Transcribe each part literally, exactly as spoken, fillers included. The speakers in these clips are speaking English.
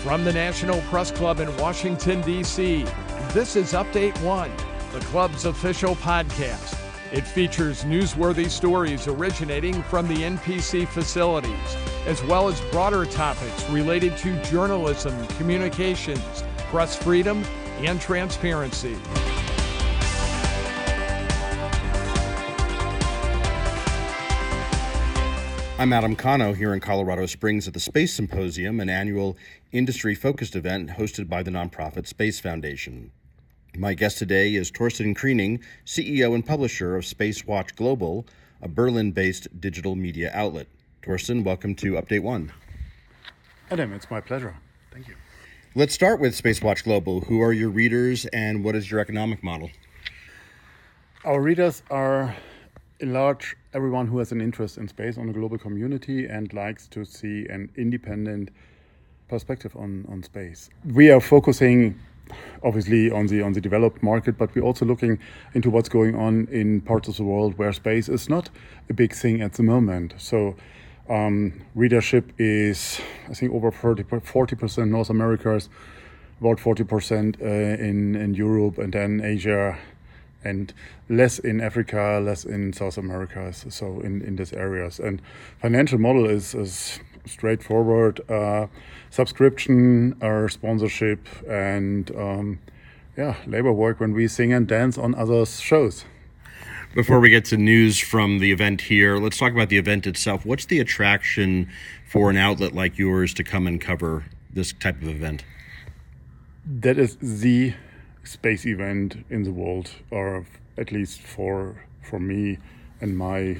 From the National Press Club in Washington, D C, this is Update One, the club's official podcast. It features newsworthy stories originating from the N P C facilities, as well as broader topics related to journalism, communications, press freedom, and transparency. I'm Adam Cano here in Colorado Springs at the Space Symposium, an annual industry-focused event hosted by the nonprofit Space Foundation. My guest today is Torsten Kriening, C E O and publisher of Spacewatch Global, a Berlin-based digital media outlet. Torsten, welcome to Update One. Adam, it's my pleasure. Thank you. Let's start with Spacewatch Global. Who are your readers and what is your economic model? Our readers are, in large, everyone who has an interest in space on a global community and likes to see an independent perspective on, on space. We are focusing obviously on the on the developed market, but we're also looking into what's going on in parts of the world where space is not a big thing at the moment. So um, readership is, I think, over forty percent North America, about forty percent uh, in, in Europe, and then Asia, and less in Africa, less in South America, so in, in these areas. And financial model is, is straightforward, uh, subscription or sponsorship, and um, yeah, labor work when we sing and dance on other shows. Before we get to news from the event here, let's talk about the event itself. What's the attraction for an outlet like yours to come and cover this type of event? That is the space event in the world, or at least for for me and my,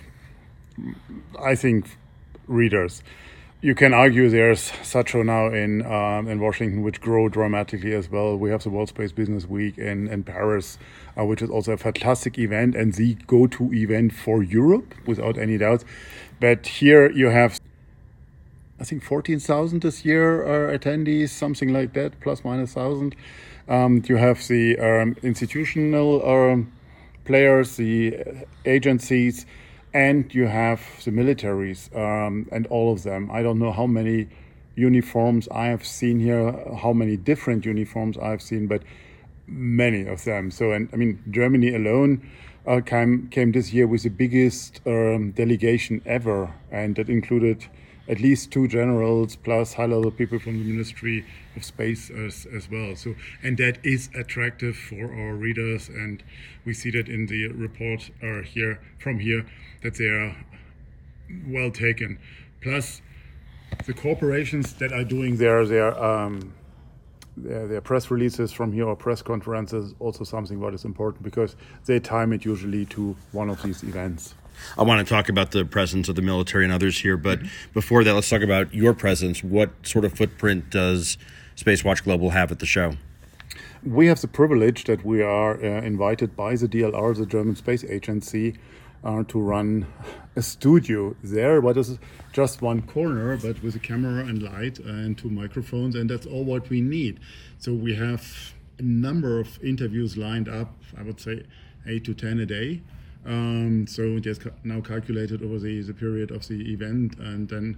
I think, readers. You can argue there's SATSHO now in um, in Washington, which grow dramatically as well. We have the World Space Business Week in, in Paris, uh, which is also a fantastic event and the go-to event for Europe, without any doubt. But here you have, I think, fourteen thousand this year are attendees, something like that, plus minus one thousand. Um, you have the um, institutional um, players, the agencies, and you have the militaries, um, and all of them. I don't know how many uniforms I have seen here, how many different uniforms I have seen, but many of them. So, and I mean, Germany alone uh, came came this year with the biggest um, delegation ever, and that included at least two generals plus high-level people from the Ministry of Space as, as well. So, and that is attractive for our readers, and we see that in the report uh, here from here that they are well taken. Plus, the corporations that are doing their their um, their, their press releases from here or press conferences, also something what is important because they time it usually to one of these events. I want to talk about the presence of the military and others here, but before that, let's talk about your presence. What sort of footprint does Spacewatch Global have at the show? We have the privilege that we are uh, invited by the D L R, the German Space Agency, uh, to run a studio there. What is just one corner, but with a camera and light and two microphones, and that's all what we need. So we have a number of interviews lined up, I would say eight to ten a day. Um, so just now calculated over the, the period of the event, and then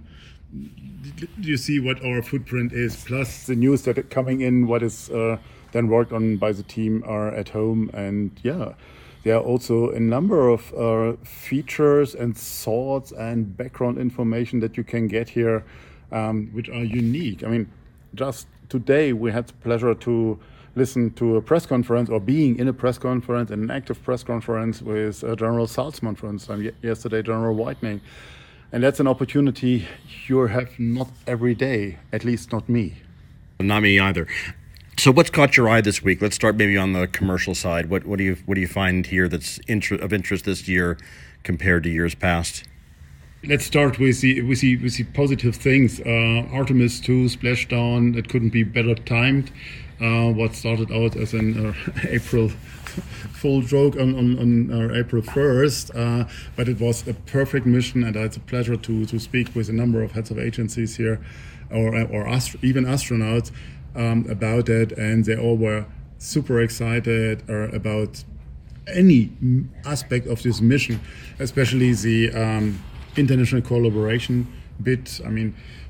you see what our footprint is, plus the news that are coming in, what is uh, then worked on by the team are at home. And yeah, there are also a number of uh, features and thoughts and background information that you can get here, um, which are unique. I mean, just today we had the pleasure to listen to a press conference, or being in a press conference, an active press conference with uh, General Saltzman, for instance, yesterday General Whitening. And that's an opportunity you have not every day, at least not me. Not me either. So what's caught your eye this week? Let's start maybe on the commercial side. What what do you what do you find here that's inter- of interest this year compared to years past? Let's start with the with the, with the positive things. Uh, Artemis two splashdown, it couldn't be better timed. Uh, what started out as an uh, April full joke on, on, on uh, April first, uh, but it was a perfect mission, and I had the pleasure to to speak with a number of heads of agencies here, or or ast- even astronauts um, about it, and they all were super excited uh, about any aspect of this mission, especially the um, international collaboration bit. I mean,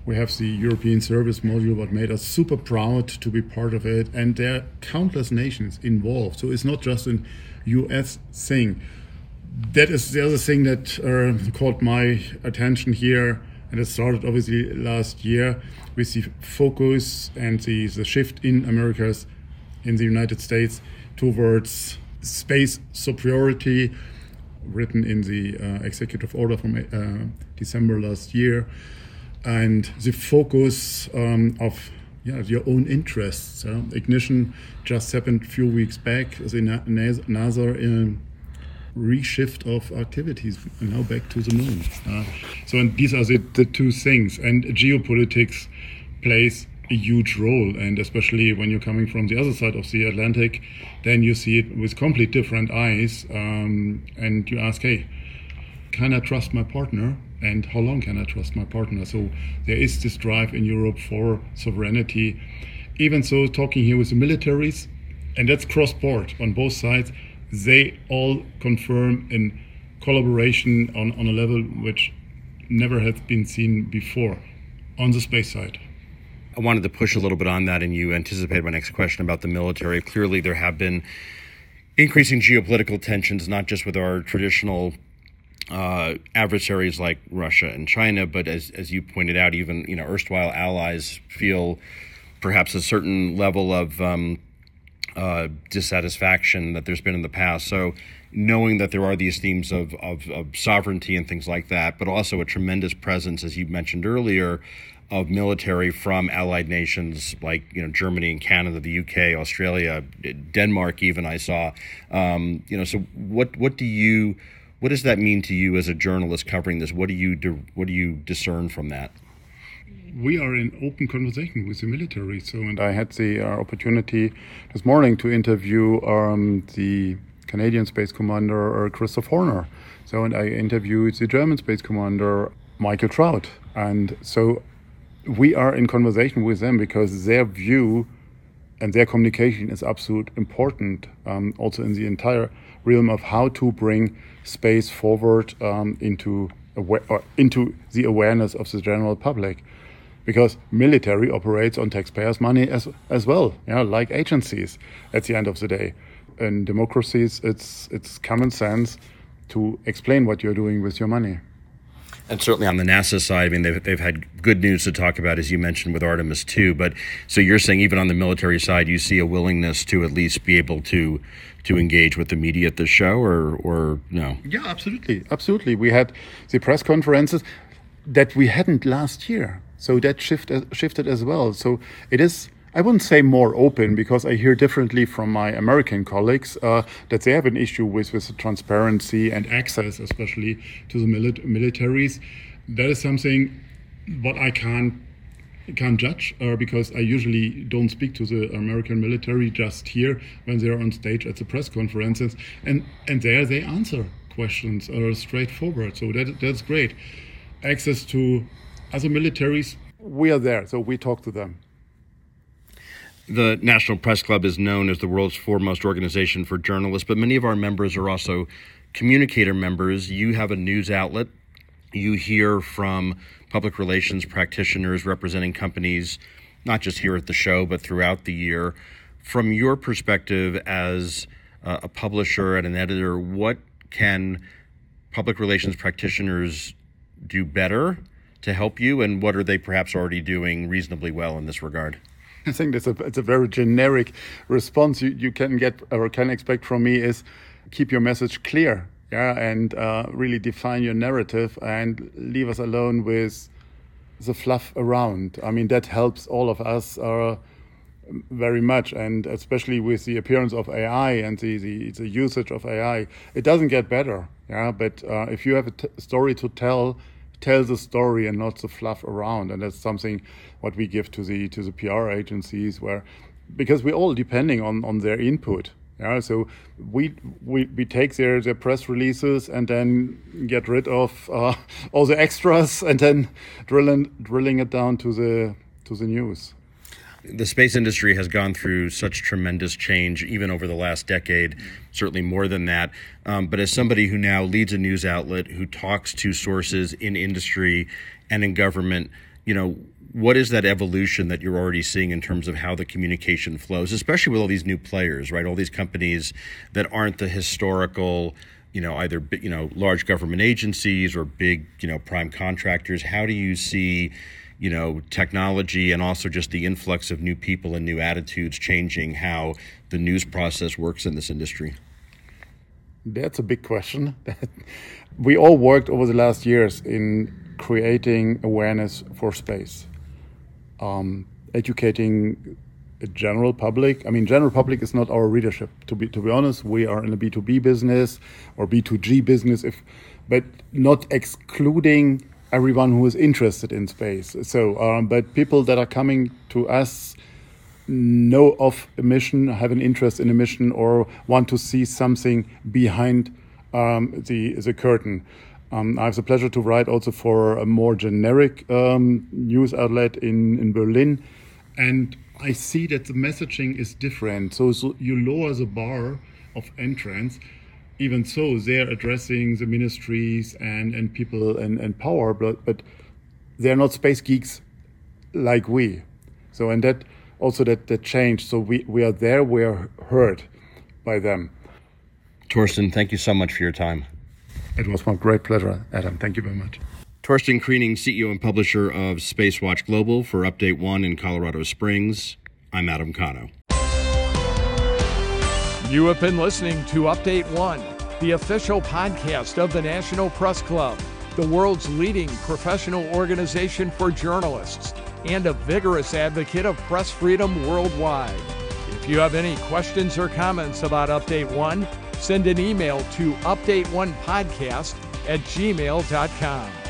We have the European Service Module, what made us super proud to be part of it. And there are countless nations involved. So it's not just an U S thing. That is the other thing that uh, caught my attention here. And it started obviously last year with the focus and the, the shift in Americas, in the United States, towards space superiority, written in the uh, executive order from uh, December last year. And the focus um, of yeah, your own interests. Uh, Ignition just happened a few weeks back. The NASA in reshift of activities now back to the moon. Uh, so and these are the, the two things. And geopolitics plays a huge role. And especially when you're coming from the other side of the Atlantic, then you see it with complete different eyes. Um, and you ask, hey, can I trust my partner? And how long can I trust my partner? So there is this drive in Europe for sovereignty. Even so, talking here with the militaries, and that's cross-board on both sides, they all confirm in collaboration on, on a level which never has been seen before on the space side. I wanted to push a little bit on that, and you anticipated my next question about the military. Clearly, there have been increasing geopolitical tensions, not just with our traditional Uh, adversaries like Russia and China, but as as you pointed out, even you know erstwhile allies feel perhaps a certain level of um, uh, dissatisfaction that there's been in the past. So knowing that there are these themes of, of of sovereignty and things like that, but also a tremendous presence, as you mentioned earlier, of military from allied nations like you know Germany and Canada, the U K, Australia, Denmark, even I saw. Um, you know, so what what do you What does that mean to you as a journalist covering this? What do you do, what do you discern from that? We are in open conversation with the military. So, and I had the uh, opportunity this morning to interview um, the Canadian Space Commander uh, Christoph Horner. So, and I interviewed the German Space Commander Michael Traut. And so we are in conversation with them because their view and their communication is absolutely important, um, also in the entire realm of how to bring space forward um, into awa- or into the awareness of the general public, because military operates on taxpayers' money as as well, yeah, like agencies. At the end of the day, in democracies, it's it's common sense to explain what you're doing with your money. And certainly on the NASA side, I mean, they've, they've had good news to talk about, as you mentioned, with Artemis two. But so you're saying even on the military side, you see a willingness to at least be able to to engage with the media at the show, or or no? Yeah, absolutely. Absolutely. We had the press conferences that we hadn't last year. So that shift, shifted as well. So it is, I wouldn't say more open, because I hear differently from my American colleagues uh, that they have an issue with, with the transparency and access, especially to the mili- militaries. That is something what I can't can't judge uh, because I usually don't speak to the American military, just here when they're on stage at the press conferences, and and there they answer questions are straightforward. So that that's great. Access to other militaries, we are there, so we talk to them. The National Press Club is known as the world's foremost organization for journalists, but many of our members are also communicator members. You have a news outlet. You hear from public relations practitioners representing companies, not just here at the show, but throughout the year. From your perspective as uh, a publisher and an editor, what can public relations practitioners do better to help you, and what are they perhaps already doing reasonably well in this regard? I think that's a, it's a very generic response you, you can get or can expect from me is keep your message clear. Yeah, and uh, really define your narrative and leave us alone with the fluff around. I mean, that helps all of us uh, very much, and especially with the appearance of A I and the, the, the usage of A I, it doesn't get better. Yeah, but uh, if you have a t- story to tell, tell the story and not the fluff around, and that's something what we give to the to the P R agencies, where because we're all depending on on their input. Yeah, so we we, we take their, their press releases and then get rid of uh, all the extras and then drilling drilling it down to the to the news. The space industry has gone through such tremendous change, even over the last decade, certainly more than that. Um, but as somebody who now leads a news outlet, who talks to sources in industry and in government, you know, what is that evolution that you're already seeing in terms of how the communication flows, especially with all these new players, right? All these companies that aren't the historical, you know, either, you know, large government agencies or big, you know, prime contractors. How do you see, you know, technology and also just the influx of new people and new attitudes changing how the news process works in this industry? That's a big question. We all worked over the last years in creating awareness for space, um, educating the general public. I mean, general public is not our readership. To be to be honest, we are in a B two B business or B two G business, if, but not excluding everyone who is interested in space. So, um, but people that are coming to us know of a mission, have an interest in a mission, or want to see something behind um, the the curtain. Um, I have the pleasure to write also for a more generic um, news outlet in, in Berlin, and I see that the messaging is different. So, so you lower the bar of entrance. Even so, they're addressing the ministries and, and people and, and power, but, but they're not space geeks like we. So, and that also that, that changed. So we, we are there, we are heard by them. Torsten, thank you so much for your time. It was my great pleasure, Adam. Thank you very much. Torsten Kriening, C E O and publisher of Spacewatch Global for Update One in Colorado Springs. I'm Adam Cano. You have been listening to Update One, the official podcast of the National Press Club, the world's leading professional organization for journalists and a vigorous advocate of press freedom worldwide. If you have any questions or comments about Update One, send an email to update one podcast at gmail dot com.